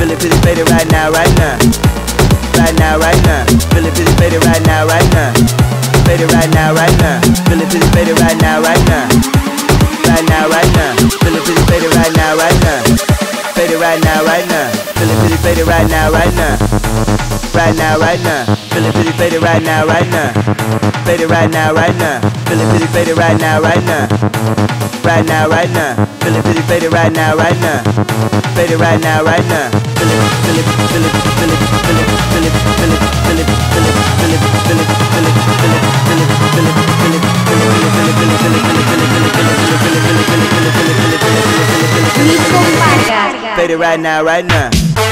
Feel it, fade it right now, right now. Right now, right now. Feel it, fade it right now, right now. Fade it right now, right now. Feel it, fade it right now, right now. Right now, right now. Feel it, fade it right now, right now. Fade it right now, right now. Feel it, fade it right now, right now. Right now, right now. Feel it, fade it right now, right now. Fade it right now, right now. Feel it, fade it right now, right now. Right now, right now. Feel it, fade it right now, right now. Fade it right now, right now. Feel it, feel it, feel it, feel it, feel it, feel it, feel it, feel it, feel it, feel it, feel it, feel it, feel it, feel it, feel it, feel it, Nico Vargas. fade it right now, right now.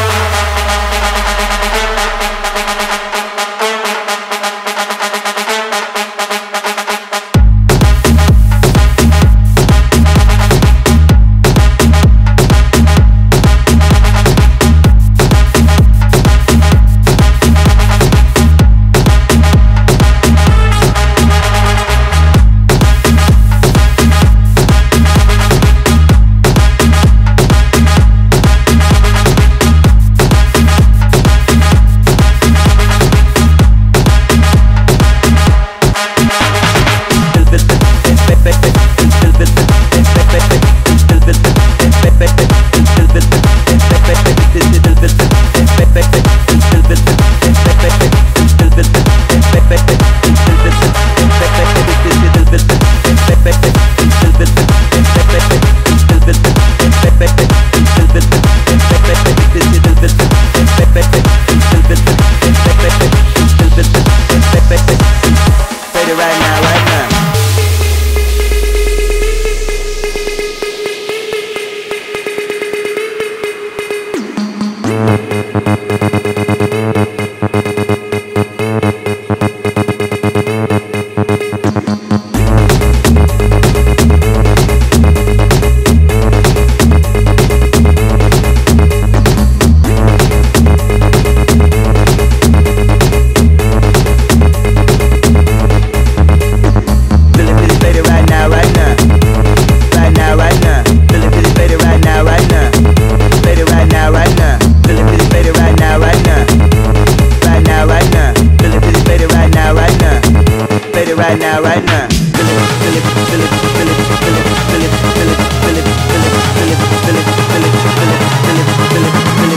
Right now, right now. Feel it, feel it, feel it, feel it, feel it, feel it, feel it, feel it, feel it, feel it, feel it, feel it, feel it, feel it, feel it, feel it,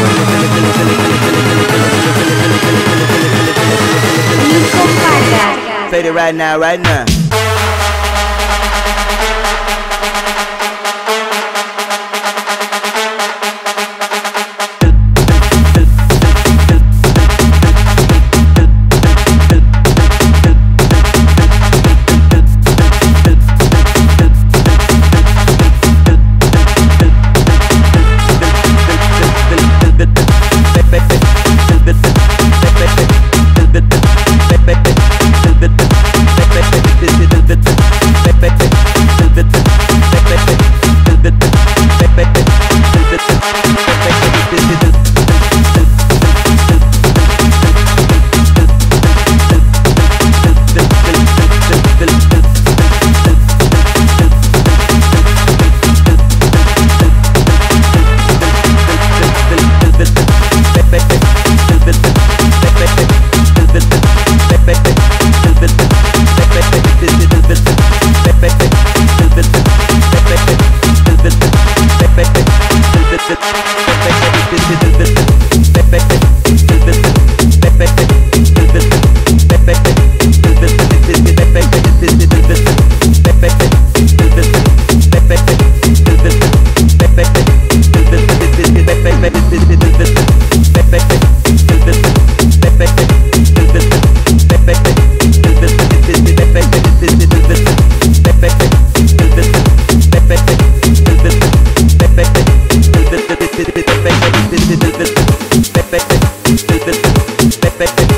Nico Vargas. fade it right now, right now. Pepe